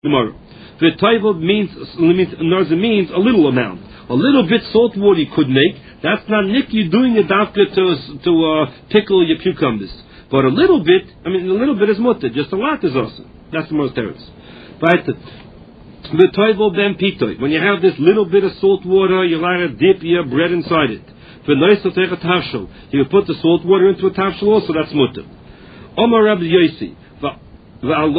Gemara. The taival means a little amount. A little bit salt water you could make. That's not nick. You're doing it after to pickle your cucumbers. But a little bit is mutter. Just a lot is awesome. That's the most terrorist. Right? The taival ben pitoy. When you have this little bit of salt water, you like to dip your bread inside it. For nice to take a tafshel, you put the salt water into a tafshel also. That's mutter. Omar Rabbi Yosi. He doesn't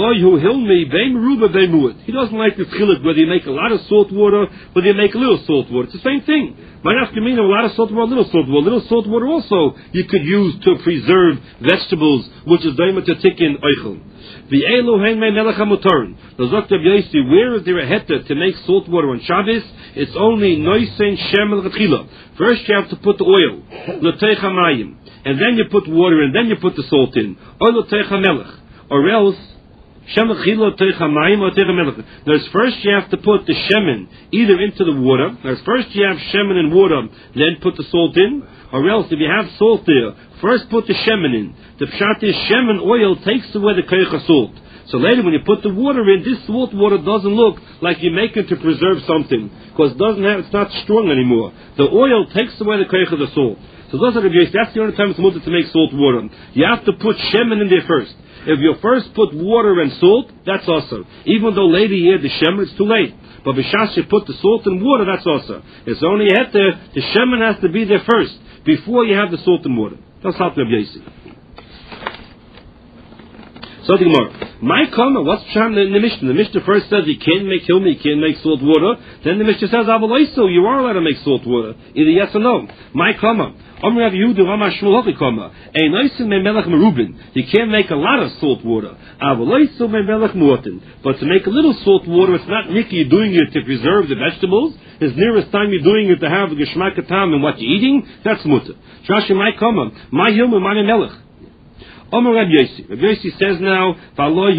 like the chiluk whether you make a lot of salt water, whether you make a little salt water. It's the same thing. Might have to mean a lot of salt water, little salt water. Little salt water also you could use to preserve vegetables, which is daima to tikin oichel. The Elohim melech hamutarn. The Dr. Yosi, where is there a heter to make salt water on Shabbos? It's only noisen shemel gatchila. First you have to put the oil, l'teich hamayim, and then you put water, and then you put the salt in. Or l'teich hamelech, or else. There's first you have to put the shemen either into the water. There's first you have shemen in water, then put the salt in. Or else if you have salt there, first put the shemen in. The pshat is shemen oil takes away the koich of salt. So later when you put the water in, this salt water doesn't look like you're making to preserve something, because it's not strong anymore. The oil takes away the koich of the salt. So that's the only time it's mutter to make salt water. You have to put shemen in there first. If you first put water and salt, that's also. Even though later you add the shemen, it's too late. But b'shas you put the salt and water, that's also. It's only heter, the shemen has to be there first, before you have the salt and water. That's how Rabbi Yosi. So the Gemara. My comment, what's Pshat in the Mishnah? The Mishnah first says you can't make hilmi, you can't make salt water. Then the Mishnah says, Avaloiso, you are allowed to make salt water. Either yes or no. My comment. You can't make a lot of salt water. But to make a little salt water, it's not Nikki, you're doing it to preserve the vegetables. It's nearest time you're doing it to have a geshmak tam in what you're eating. That's mutter. Shashi my comment. My hilmi, my melech. Rabbi Yosi says now, he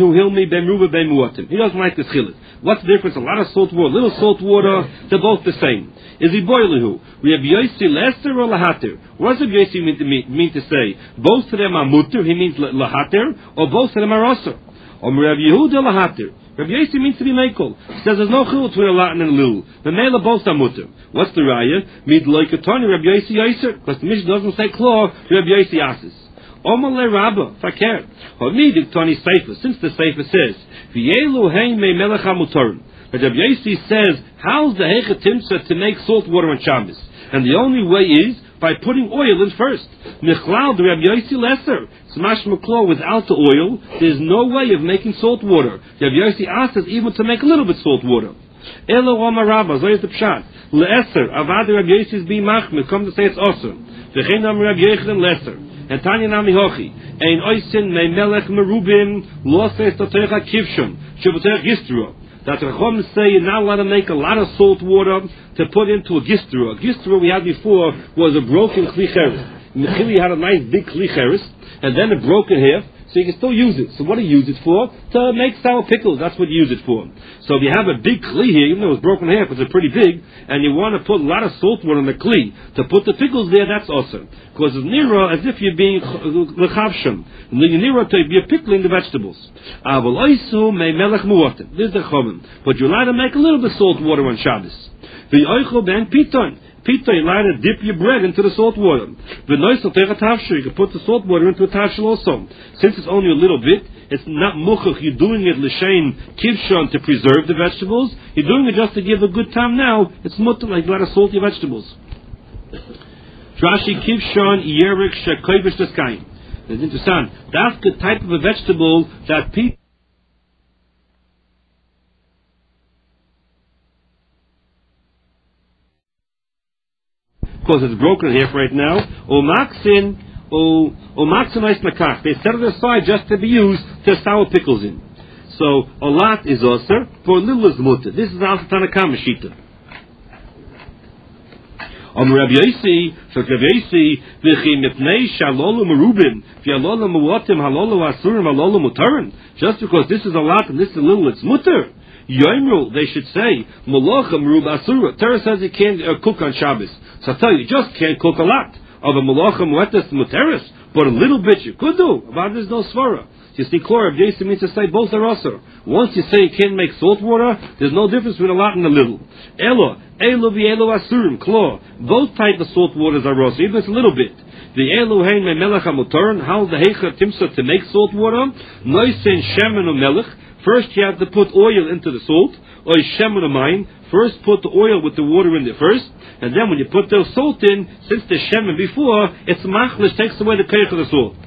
doesn't like this chiluk. What's the difference? A lot of salt water, little salt water, they're both the same. Is he boiling? Rabbi Yosi lesser or lahater? What does Rabbi Yosi mean to say? Both of them are mutter, he means lahater, or both of them are osir? Rabbi Yehuda lahater. Rabbi Yosi means to be meikol. He says there's no chiluk between a lot and a little. The mela both are mutter. What's the raya? Mid loikatoni Rabbi Yosi yoser. Because the Mishnah doesn't say claw, Rabbi Yosi asis. Omale Rabba, Fakir. Since the Sefer says, V'yelu hein me melech hamutarn. But Rabbi Yosi says, how's the hecha timsa to make salt water on Shabbos? And the only way is by putting oil in first. Michlal, the Rabbi Yosi lesser. Smash Maklo, without the oil, there's no way of making salt water. Rabbi Yosi asks us even to make a little bit salt water. Elo Omar Rabba, so is the pshat. Le'eser, avad Rabbi Yosi is being machmir, come to say it's awesome. V'chenam Rabbi Yochanan lesser. And Tanya Nami Hochi, Ein Oisin Me Melech Merubim, Loses Totecha Kivshon, Shabbatech Gistra. That Rachom say you're not allowed to make a lot of salt water to put into a gistra. A gistra we had before was a broken klicheres. Mechili had a nice big klicheres, and then it broke in half, so you can still use it. So what do you use it for? To make sour pickles, that's what you use it for. So if you have a big kli here, even though it's broken in half, it's pretty big, and you want to put a lot of salt water in the kli, to put the pickles there, that's awesome. Because it's nearer as if you're being lechavsham. Nearer to you're pickling the vegetables. This is the chomen. But you're allowed to make a little bit of salt water on Shabbos. The oichel ben piton. Pita, you're allowed to dip your bread into the salt water. The noise will take a tafshel. You can put the salt water into a tafshel also. Since it's only a little bit, it's not muchach. You're doing it l'shein kivshon to preserve the vegetables. You're doing it just to give a good time now. It's mutter like you let to salt your vegetables. Rashi kivshon yerik shekoyvish deskaim. It's interesting. That's the type of a vegetable that people. Because it's broken in half right now. They set it aside just to be used to sour pickles in. So a lot is osir, for a little is mutter. This is also Tanakama Shita. Rabbi Yosi, v'chi mipnei shalolu merubim, v'yalolu muatim halolu asurim halolu mutarim. Just because this is a lot and this is a little, it's mutter. Yoimru, they should say, Malacha merub asura. Torah says you can't cook on Shabbos. So I tell you, you just can't cook a lot of a malacha muetas muteris, but a little bit you could do. About there's no svara. You see, Klor Rabbi Yossi means to say both are also. Once you say you can't make salt water, there's no difference between a lot and a little. Elo v'elo asurim, Klor. Both types of salt waters are also, even if it's a little bit. The elu hein me melech hamutorin, how the heicha timsa to make salt water, noisen shemen melech. First you have to put oil into the salt, or shemen mine. First put the oil with the water in there first, and then when you put the salt in, since the shemen before, it's machlish, takes away the keich of the salt.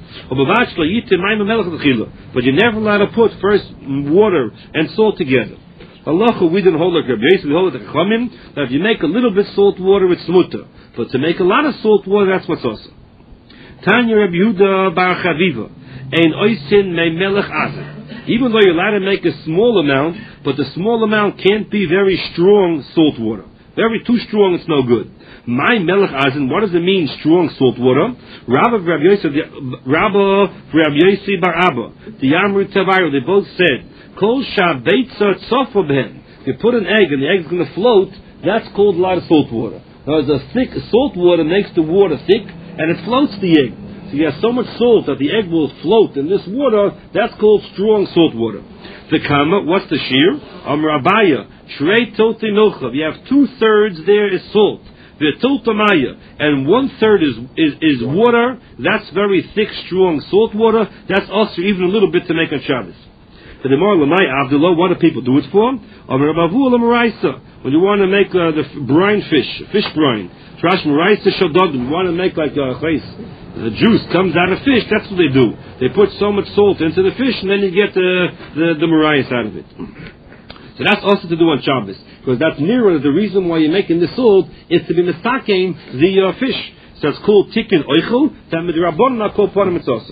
But you're never allowed to put first water and salt together. Allah, we didn't hold like Rabbi Yossi, we hold like Chachamim, that if you make a little bit salt water, it's mutter. But to make a lot of salt water, that's what's also. Tanya Rabbi Yehuda bar Chaviva, ein oisin me melech azen. Even though you're allowed to make a small amount, but the small amount can't be very strong salt water. Too strong, it's no good. My melech azen, what does it mean, strong salt water? Rabbi Yossi bar Abba, the Amru Tavaru, they both said, Kol shabeitza tzofa behen. If you put an egg and the egg's going to float, that's called a lot of salt water. Now, the thick salt water makes the water thick, and it floats the egg. So you have so much salt that the egg will float in this water, that's called strong salt water. The kama, what's the shear? Amrabaya, shrei tote milchav. You have 2/3 there is salt. The totamaya, and 1/3 is water. That's very thick, strong salt water. That's also even a little bit to make on Shabbos. The Gemara Lamai Abdullah, what do people do it for? When you want to make the brine fish brine. Trash Maraisa Shadogim, you want to make like the juice comes out of fish, that's what they do. They put so much salt into the fish and then you get the Marais out of it. So that's also to do on Shabbos, because that's nearer the reason why you're making the salt is to be mistaken the fish. So it's called Tikkun Oichel, that with the Rabbanon are called Panim Mitzvah.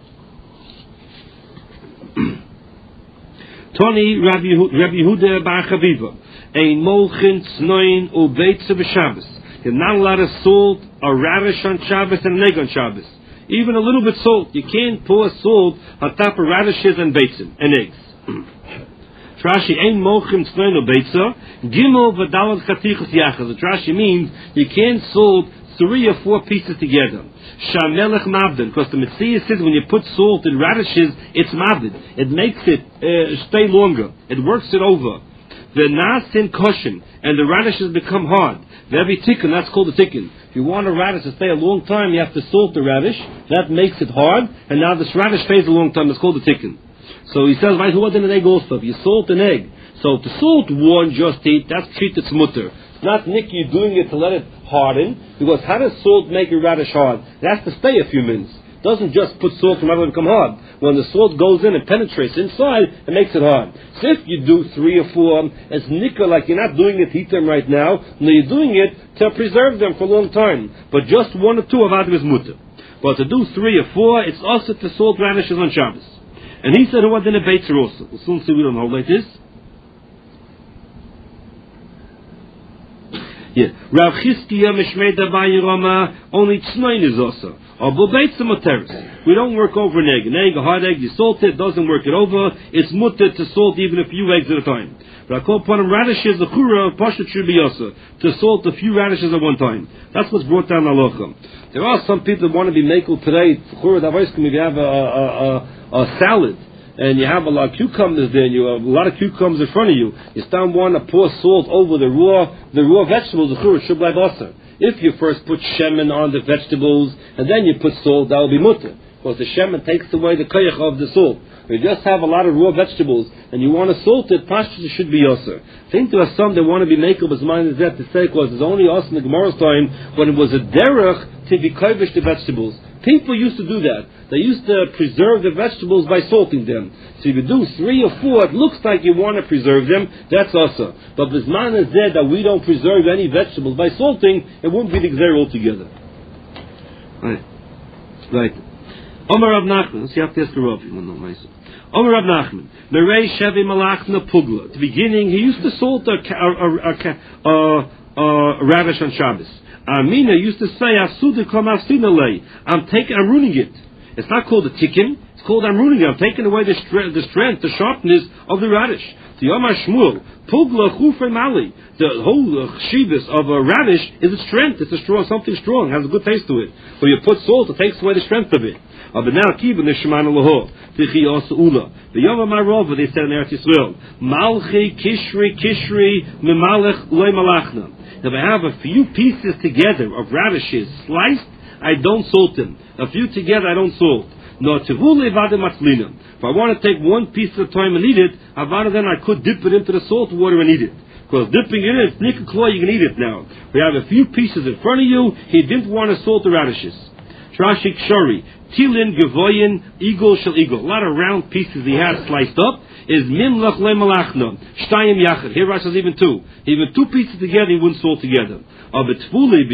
Tony Rabbi Yehuda bar Chaviva, ein molchin tznoin ubeitza b'Shabbos. You're not allowed to salt a radish on Shabbos and an egg on Shabbos. Even a little bit salt. You can't pour salt on top of radishes and beitzim and eggs. Rashi ein mochim tznoin ubeitza gimel v'dalad chatichos yachas. The Rashi means you can't salt 3 or 4 pieces together. Shamelech mavdin, because the Mitzvah says when you put salt in radishes, it's mavdin. It makes it stay longer. It works it over. The nasin koshin, and the radishes become hard. Every tikkun, that's called a tikkun. If you want a radish to stay a long time, you have to salt the radish. That makes it hard, and now this radish stays a long time. It's called a tikkun. So he says, who was in an egg also? If you salt an egg, so to salt one just eat, that's treated as mutter. It's not Nicky doing it to let it harden, because how does salt make a radish hard? It has to stay a few minutes. It doesn't just put salt and let it become hard. When the salt goes in and penetrates inside, it makes it hard. So if you do 3 or 4, it's nicker, like you're not doing it to eat them right now, no, you're doing it to preserve them for a long time. But just 1 or 2 of Adam is mutter. But to do 3 or 4, it's also to salt radishes on Shabbos. And he said, who was in a Beitzer also? We'll soon see we don't hold like this. Yeah. Rav Chizkiya Mishmei Davai Rama, only tznoin is also. We don't work over an egg. An egg, a hard egg, you salt it, doesn't work it over. It's mutter to salt even a few eggs at a time. But I call upon him radishes, the chura, pashat should be also, to salt a few radishes at one time. That's what's brought down halacha. There are some people that want to be makel today. Chura davoskum, if you have a salad, and you have a lot of cucumbers there, and you have a lot of cucumbers in front of you, you still want to pour salt over the raw vegetables, the chura should be also. If you first put shemen on the vegetables and then you put salt, that will be mutter, because the shemen takes away the koyach of the salt. If you just have a lot of raw vegetables and you want to salt it, pashtus should be yoser. I think there are some that want to be makel as mine is that to say, because it's only us in the Gemara's time when it was a derech to be kovish the vegetables. People used to do that. They used to preserve the vegetables by salting them. So if you do 3 or 4, it looks like you want to preserve them, that's also. But Bisman is said that we don't preserve any vegetables by salting, it wouldn't be the gzer altogether. Right. Omer Rav Nachman, let's see if there's a Rav, you want to know myself. Omer Rav Nachman, Merei Shevi Malachna Pugla. At the beginning, he used to salt a radish on Shabbos. Amina used to say, I'm ruining it. It's not called a tikkun, it's called I'm ruining it. I'm taking away the strength, the sharpness of the radish. The Yomar Shmuel, Pugla Chufre Mali. The whole chivas of a radish is a strength. It's something strong, has a good taste to it. But you put salt, it takes away the strength of it. But now, Kivan is Shemana Laho, Tichi Osa Ula. The Yom Marova, they said in Eretz Yisrael, Malchi Kishri Mimalech Loy Malachna. If I have a few pieces together of radishes sliced, I don't salt them. A few together, I don't salt. No Tivule Vade Matzlina. If I want to take one piece at a time and eat it, then I could dip it into the salt water and eat it. Because dipping it in, it's nikakloy, you can eat it now. We have a few pieces in front of you, he didn't want to salt the radishes. Trashik Shori, Tilin, Gevoyin, Eagle shall eagle. A lot of round pieces he had sliced up is Mimlach Le Malachna, Shtayim Yachid. Here Rashi says even two. Even two pieces together, he wouldn't salt together. But if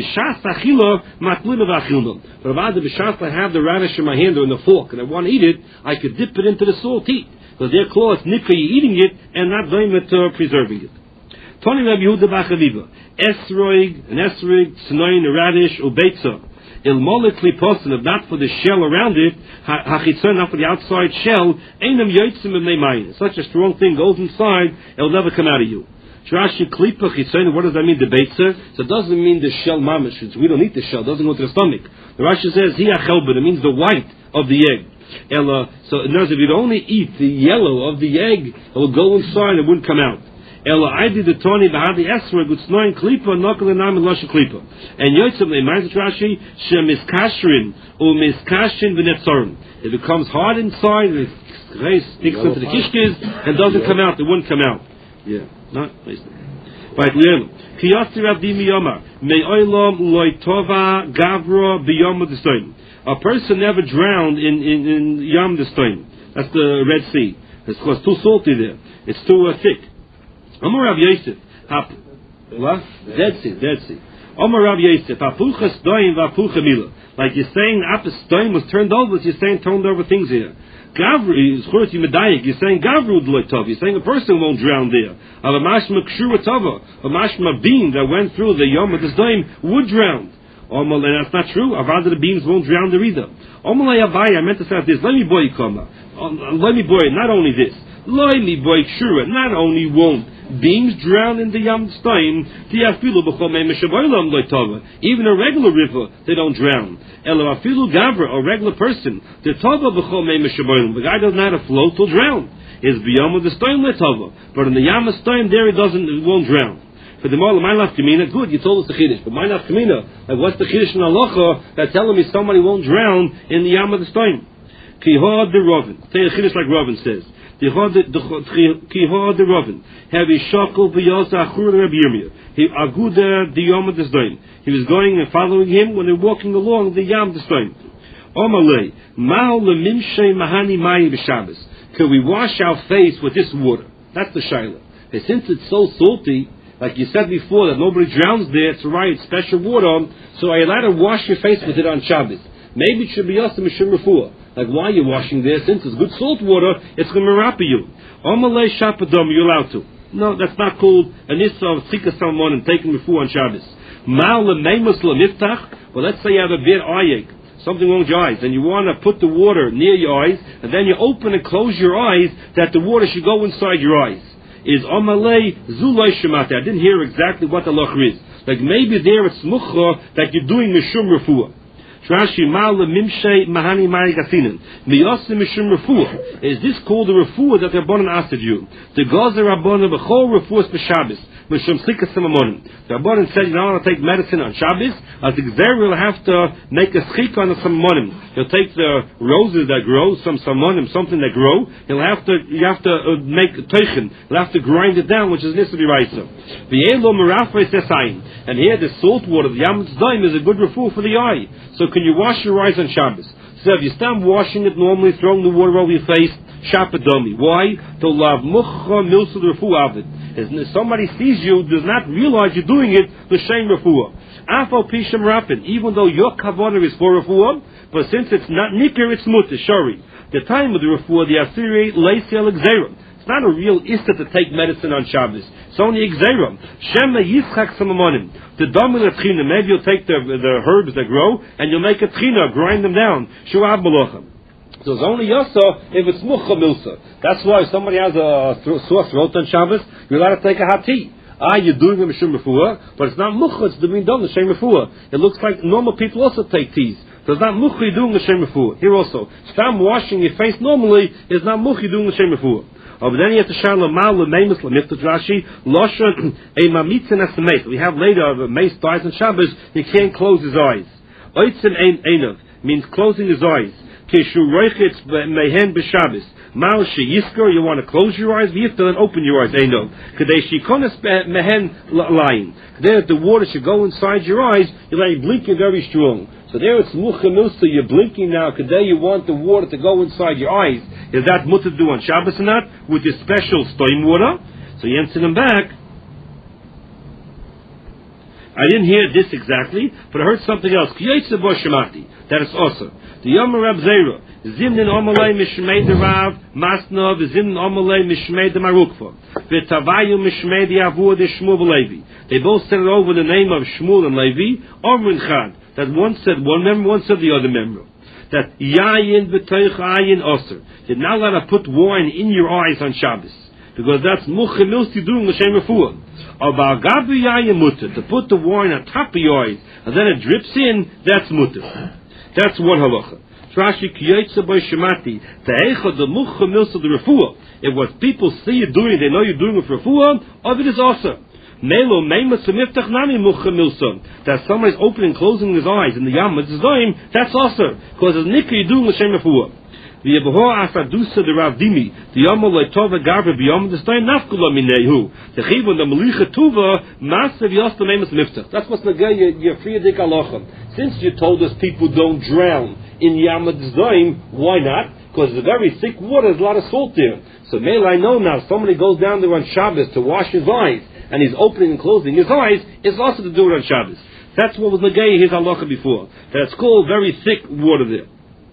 I have the radish in my hand or in the fork and I want to eat it, I could dip it into the salt eat. Because their claw is nikka, eating it and not doing it preserving it. Tony Rabbi Yehuda Bachaviva, Esroig, Tznoin, radish, Ubeitza. Il molecule person, if not for the shell around it, hachitzon, not for the outside shell, einam yotzim b'mei. Such a strong thing goes inside, it'll never come out of you. Shrashi klipa chitzon, what does that mean? The beitzer? So it doesn't mean the shell mamish. We don't eat the shell, it doesn't go to the stomach. The Rashi says, hi achelbet, it means the white of the egg. So in other words, if you'd only eat the yellow of the egg, it will go inside, it wouldn't come out. Ela Aidi the Tony Bahadi Esra Gutsnoin Klipa Nokalinam and Lasha Klipa. And Yotzim Leimaz Rashi Shem is Kashrin or Miskashin Venetzorin. It becomes hard inside, it sticks into the kishkes and doesn't come out, it wouldn't come out. Yeah. Not right, Liam. Kiyasti Rabdi Miyama. May Oilam Loitova Gavra Biyama Destoin. A person never drowned in Yam Destoin. That's the Red Sea. It's because too salty there. It's too thick. Amar Rav Yosef, what? Dead Sea. Amar Rav Yosef, hapucha stoim vapucha mila. Like you're saying, after stoim was turned over, you're saying turned over things here. Gavri is churti medayik. You're saying Gavru d'loitov. You're saying a person won't drown there. Av a mashma kshura tava, a mashma beam that went through the yom of the stoim would drown. And that's not true. Avada the beams won't drown there either. Omalay avaya. I meant to say this. Let me boy kama. Let me boy. Not only this. Let me boy kshura. Not only won't beams drown in the Yam Stein, even a regular river, they don't drown. A regular person, the guy doesn't know how to float till drown. Is beyond with the Stein letova. But in the Yam Stein, there it won't drown. For the Mala, my last Kamina, good, you told us the Chiddush. But my last Kamina, like what's the Chiddush in Halacha that's telling me somebody won't drown in the Yam of the Stein? Kihad the Rovin. Say a Chiddush like Rovin says. Kihad the Rovin. Heavy shackle v'yasa achur Rabbi Yirmiyah. He aguda the Yom of the Stein. He was going and following him when they're walking along the Yam of the Stein. Omalei, Ma'al lemimshei mahani mayi b'Shabbos. Can we wash our face with this water? That's the shaila. And since it's so salty, like you said before, that nobody drowns there, it's right, it's special water, so are you allowed to wash your face with it on Shabbos? Maybe it should be us to Mishum Refuah. Like, why are you washing there? Since it's good salt water, it's going to mirapi you. Omalei shapadom, you're allowed to. No, that's not called an issa of tzika salmon and taking Refuah on Shabbos. Ma'al lemeimus lemiftach, well, let's say you have a bit ayek, something wrong with your eyes, and you want to put the water near your eyes, and then you open and close your eyes, that the water should go inside your eyes. Is Amalei Zulay Shemate. I didn't hear exactly what the loch is. Like maybe there it's mucha that you're doing Mishum Refuah. Rashi Ma'al Mimshei Mahani Mari Gasinin. Miyasim Mishum Refuah. Is this called the Refuah that Rabbanan asked you? The Gazer Rabbanan B'chol Refuahs B'Shabbos. Mishum Slikas Samamonim. The Rabbanan said you don't want to take medicine on Shabbos. As the Gzer will have to make a schik on the Samamonim. He'll take the roses that grow, some Samamonim, something that grow. You have to make teichen. You'll have to grind it down, which is Nisbi Raisa. V'yelo Merafay Sesayin. And here the salt water, the Yam Tzdaim, is a good refuah for the eye. So can you wash your eyes on Shabbos? So if you stand washing it normally, throwing the water over your face, shapadomi. Why? To lav mucha milsa refuah avid. If somebody sees you, does not realize you're doing it, l'shem refuah. Afal pisham rapin. Even though your kavanah is for refuah, but since it's not nikir, it's mutter, shari. The time of the refuah, the asiri leisi al-gzerim. It's not a real issa to take medicine on Shabbos. It's only exerim. Shema yischak samamonim. The damil tchina. Maybe you'll take the herbs that grow and you'll make a tchina, grind them down. Shu'ab malachim. So it's only yasa if it's mucha milsa. That's why if somebody has a sore throat on Shabbos, you're allowed to take a hot tea. You're doing a Mishum Refuah, but it's not Mucha, it's being done L'Shem Refuah. It looks like normal people also take teas. So it's not Mucha doing L'Shem Refuah. Here also, Stam washing your face normally is not Mucha doing L'Shem Refuah. But then you have to share Lamal, Lemaimus, Lamiftat Rashi, Loshan, a Mamitzin Estimate. We have later of a mace dies on Shabbos, he can't close his eyes. Oitzim Ein Einav means closing his eyes. Keshu Roichitz Mehen B'Shabbos. Mal Sheyiskor, you want to close your eyes, you have to then open your eyes. Einav. Kadei Shikonas Mehen lying. There, the water should go inside your eyes, you're like blinking very strong. So there it's muchanusa, you're blinking now, today you want the water to go inside your eyes. Is that mutter to do on Shabbos or not? With this special steam water? So you answer them back. I didn't hear this exactly, but I heard something else. That is also. The Yom Rab Zera, Zimnin Omalei Mishmei de Rav, Masnov, Zimnin Omalei Mishmei de Marukva, V'tavayu Mishmei de Avur de Shmuel Levi. They both said it over the name of Shmuel and Levi, Omrin Chad. That one said one member, one said the other member. That Yayin B'toich Ayin Osir. You're not allowed to put wine in your eyes on Shabbos. Because that's Muchemilsti doing L'Shem Refuah. About Gabi Yayin Mutter, to put the wine on top of your eyes, and then it drips in, that's Mutter. That's one halacha. Rashi Kiyotze Boy Shemati, Te'echa the Muchemilsti the Refuah. If what people see you doing, they know you're doing it for Refuah, of it is also. Melo Meimas Miftach Nami Muchemilson. That somebody's opening and closing his eyes in the Yom Mitzvahim, that's also. Because as Nikki you're doing L'Shem Refuah. The Yehoah Asadusa the Rav Dimi, the Yom Leitova Garva B'Yom the Stein Nafkula Minehu, the Chivon the Melicha Tuva, Masav Yosta Meimas Miftach. That's what's the guy you're free of Alochem. Since you told us people don't drown in Yom Mitzvahim, why not? Because it's very thick water, there's a lot of salt there. So Mele I know now, somebody goes down there on Shabbos to wash his eyes, and he's opening and closing his eyes, it's also to do it on Shabbos. That's what was Nagay his halacha before. That it's called very thick water there.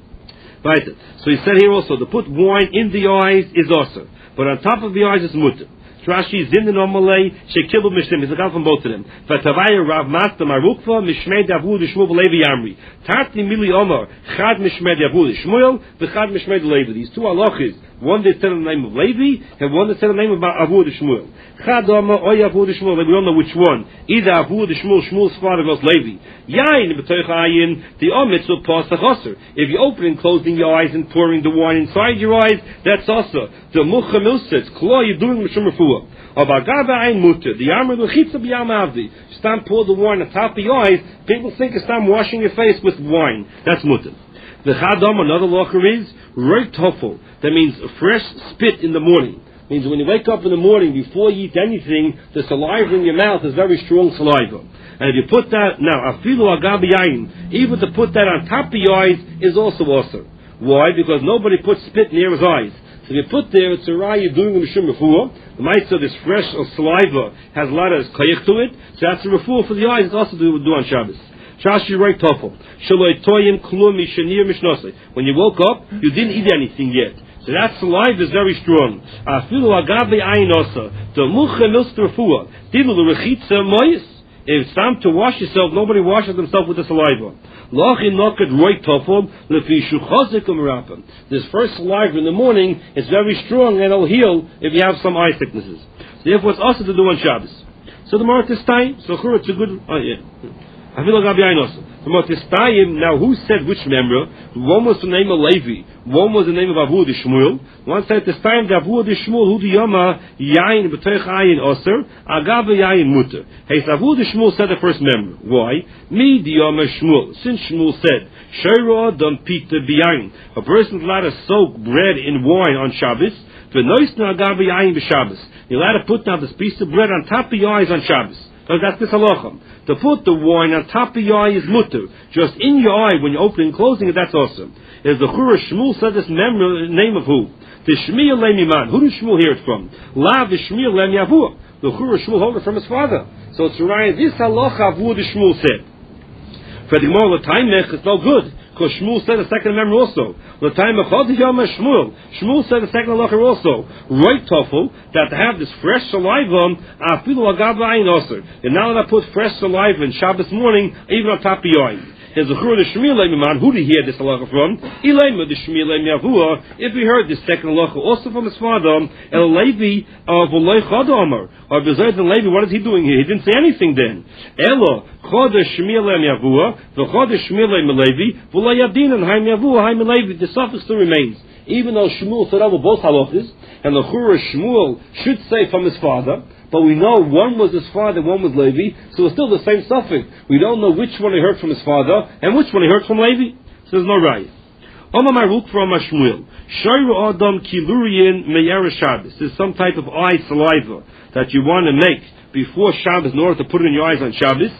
Right. So he said here also, to put wine in the eyes is also. But on top of the eyes is mutter. Rashi Zimnin Omalei Shekibu Mishlim. He's looking from both of them. Vatavaya Rav Master Marukva Mishmei Davud Shmuel Levi Yamri. Tarti Mili Omar Chad Mishmei Davud Shmuel V'Chad Mishmei Levi. These two halachas. One they said in the name of Levi, and one they said in the name of Avud Shmuel. Chad Omar Oy Avud Shmuel. We don't know which one. Either Avud Shmuel, Shmuel's father goes Levi. Yain B'Toich Ayin the Omitz will pass the chaser. If you open and closing your eyes and pouring the wine inside your eyes, that's also the Mucha says, Klo, you're doing Mishum Refuah. Abagava Ein Mutter, the Amr L'chitza B'Yam Avdi. Stam pour the wine on top of your eyes, people think it's time washing your face with wine. That's Mutter. The Chadam, another locher is, Roit Toffel. That means fresh spit in the morning. Means when you wake up in the morning, before you eat anything, the saliva in your mouth is very strong saliva. And if you put that, now, Afilu Agabi Yain, even to put that on top of your eyes is also awesome. Why? Because nobody puts spit near his eyes. So if you put there, it's a raya you're doing a Mishum Refuah. The mitzvah, this fresh saliva has a lot of kayach to it. So that's a refuah for the eyes. It's also do on Shabbos. Shashi Rei Tofel. Shaloi Toyim Klum Mishanir Mishnose. When you woke up, you didn't eat anything yet. So that saliva is very strong. Afilu Agabe Ayin Osa. The Mucha Milst Refuah. Dilu Rechitza Moyes. If it's time to wash yourself, nobody washes themselves with the saliva. This first saliva in the morning is very strong and it'll heal if you have some eye sicknesses. Therefore, it's also to do on Shabbos. So the more this time, so it's a good. Oh yeah. Now, who said which member? One was the name of Levi. One was the name of Avud Shmuel. One said this time the Avud Shmuel who the Yama Yain B'Toich Ayin Oser Agabe Yain Mutter. Hey, Avud Shmuel said the first member. Why? Me the Yama Shmuel. Since Shmuel said Sheira Dam Pita B'Yain. A person's allowed to soak bread in wine on Shabbos. V'Noisna Agabe Yain B'Shabbos. You're allowed to put down this piece of bread on top of your eyes on Shabbos. So that's this halacham. To put the wine on top of your eye is mutter. Just in your eye when you're opening and closing it, that's awesome. Is the Chura Shmuel said this name of who? The Shmiel Lemiman. Who did Shmuel hear it from? Lav the Shmiel Lem Yavur. The Chura Shmuel heard it from his father. So it's right. This halacha of what the Shmuel said. For the more time it's no good. Because Shmuel said the second member also. The time of Shmuel. Shmuel said the second halacha also. Right tofu, that to have this fresh saliva, Afilu Agav Ayin Oser. You're not allowed to put fresh saliva in Shabbos morning, even on top of your eye. There's a chur the Shmiel man. Who did he hear this halacha from? Ilema the Shmiel Yavua. If he heard this second halacha also from his father, El Levi of Olay Chad Amar, or Bezayt and Levi, what is he doing here? He didn't say anything then. Elo Chad Shmiel Yavua, the Chad Shmiel Levi, Volay Yadin and Haim Yavua, Haim Levi. The suffix still remains. Even though Shmuel said over both halachas, and the chur Shmuel should say from his father, but we know one was his father, one was Levi, so it's still the same suffix. We don't know which one he heard from his father and which one he heard from Levi. So there's no right. Oma Maruk from Shmuel. Shayru Adam Kilurian Meyera Shabbos. There's some type of eye saliva that you want to make before Shabbos in order to put it in your eyes on Shabbos.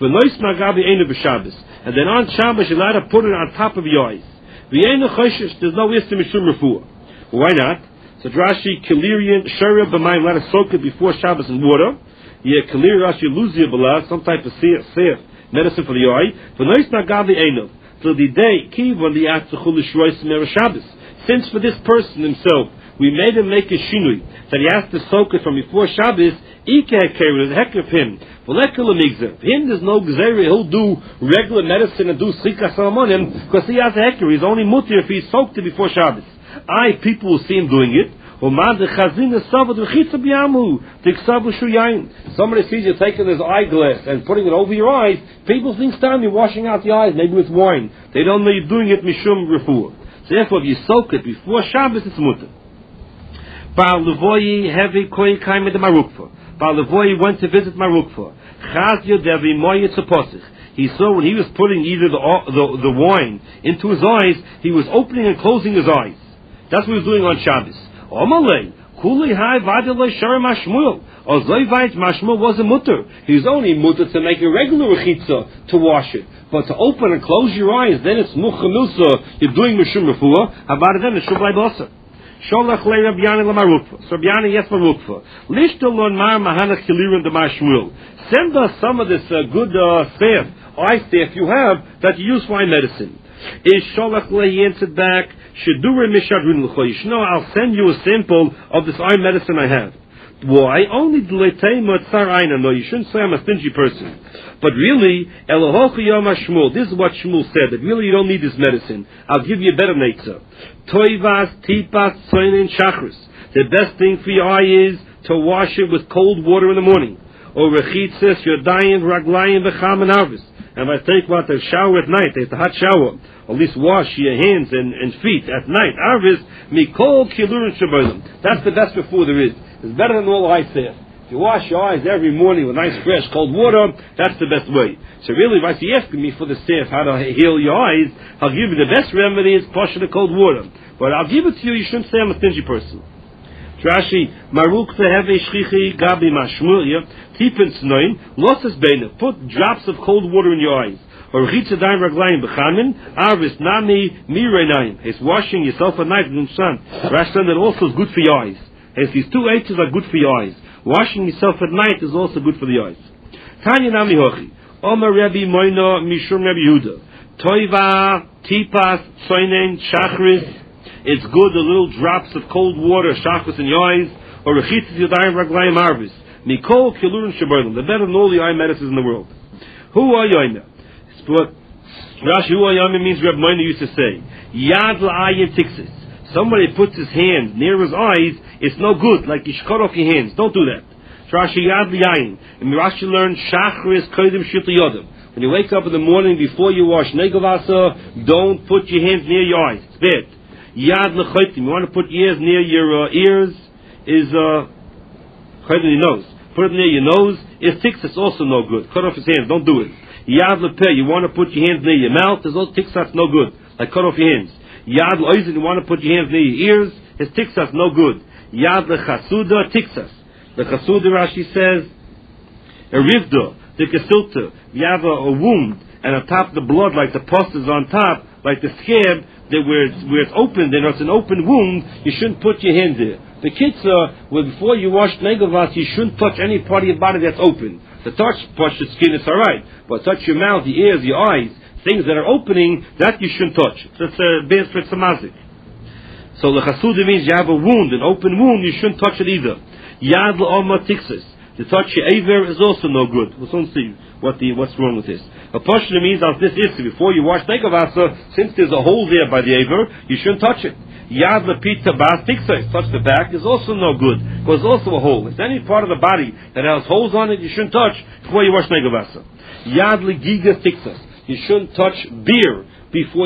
And then on Shabbos you're allowed to put it on top of your eyes. There's no istim mishum refuah. Why not? So Rashi Kilirian Shara b'mayim, let us soak it before Shabbos in water. Yeah, Kilir Rashi Luzia b'la, some type of seif medicine for the eye. V'nois nagavi einav till the day kivon the atzachul l'shrois mer Shabbos. Since for this person himself we made him make a shinui that he has to soak it from before Shabbos. Ike heker, the heck of him. V'lekel amigzer. Him there's no gzeira. He'll do regular medicine and do schikas salamonim because he has a heker. He's only mutir if he's soaked it before Shabbos. People will see him doing it. Somebody sees you taking his eyeglass and putting it over your eyes. People think you're washing out the eyes, maybe with wine. They don't know you're doing it mishum refuah. So therefore, if you soak it before Shabbos, it's mutter. Baal Levoyi heavy koi kaim de marukfa. Baal Levoyi went to visit marukfa. Chazyo devi moyet seposich. He saw when he was putting either the wine into his eyes, he was opening and closing his eyes. That's what he was doing on Shabbos. Omalei, kuli hai vadilei sharim mashmuel. Ozoivait mashmuel was a mutter. He was only mutter to make a regular rechitza to wash it, but to open and close your eyes, then it's muchanusa. You're doing mishum refuah. How about it then? It's shublai basa. Sholach le Rabbiani l'marukva. So Rabbiani yes marukva. Lishtalon mar mahana kilirim de mashmuel. Send us some of this good staff, eye staff you have that you use for eye medicine. Is Sholach le, he answered back, Shedure mishadrin l'choyish. No, I'll send you a sample of this eye medicine I have. Why? Only d'leitei tsar aina. No, you shouldn't say I'm a stingy person. But really, Elohochu yom Shmuel. This is what Shmuel said. That really you don't need this medicine. I'll give you a better nature. Toivas tipas tzoinin shachris. The best thing for your eye is to wash it with cold water in the morning. Or rechitzes yodayim raglayim v'cham and arvis. And if I take what a shower at night, take the hot shower, or at least wash your hands and feet at night. Arvis mikol kilurin shabolim. That's the best before there is. It's better than all eye staff. If you wash your eyes every morning with nice fresh cold water, that's the best way. So really, if I see asking me for the staff how to heal your eyes, I'll give you the best remedy is wash the cold water. But I'll give it to you. You shouldn't say I'm a stingy person. Rashi, Maruk teheve shchichi gabi mashmulia, tipin snoin, losses beina, put drops of cold water in your eyes. Or chitzadayim raglayim b'chamin, arvis nami mireinayim. It's washing yourself at night in the sun. Rashi said that also is good for your eyes. As these two H's are good for your eyes. Washing yourself at night is also good for the eyes. Tanya nami hochi, Omer Rebbe Moino Mishum Rebbe Yehuda, Toiva, Tipas, Tzoinen, Shachris. It's good, the little drops of cold water, shachos in your eyes, or rechitzis yadayim raglayim arvis. Mikol kilurim shabolim, the better than all the eye medicines in the world. Hu ayoyna. Rashi, hu ayoyna means Reb Moina used to say, Yad la'ayim tixis. Somebody puts his hand near his eyes, it's no good, like you should cut off your hands. Don't do that. Rashi, Yad la'ayim. And Rashi learned, Shachris kodim shita yodim. When you wake up in the morning before you wash negavasa, don't put your hands near your eyes. It's bad. Yad lechotim. You want to put ears near your ears is chotim your nose. Put it near your nose is tiksas, also no good. Cut off his hands. Don't do it. Yad lepeh. You want to put your hands near your mouth. There's also tiksas, no good. Like cut off your hands. Yad leoizin. You want to put your hands near your ears. Is tiksas, no good. Yad lechasuda tiksas. The chasuda Rashi says a rivda, the kesilta. You have a wound and on top the blood, like the pus is on top, like the scab. That where it's open, then it's an open wound, you shouldn't put your hand there. The kitzah, before you wash negavas, you shouldn't touch any part of your body that's open. To touch the skin, it's alright. But touch your mouth, your ears, your eyes, things that are opening, that you shouldn't touch. So it's a base for tzamazik. So the chasuda means you have a wound, an open wound, you shouldn't touch it either. Yad la'oma tixis. To touch your aver is also no good. We'll soon see what's wrong with this. A portion means on this is before you wash negavasa, since there's a hole there by the aver, you shouldn't touch it. Yad lepita bas tiksa, touch the back is also no good, because it's also a hole. If any part of the body that has holes on it, you shouldn't touch before you wash negavasa. Yad legiga tiksa, you shouldn't touch beer before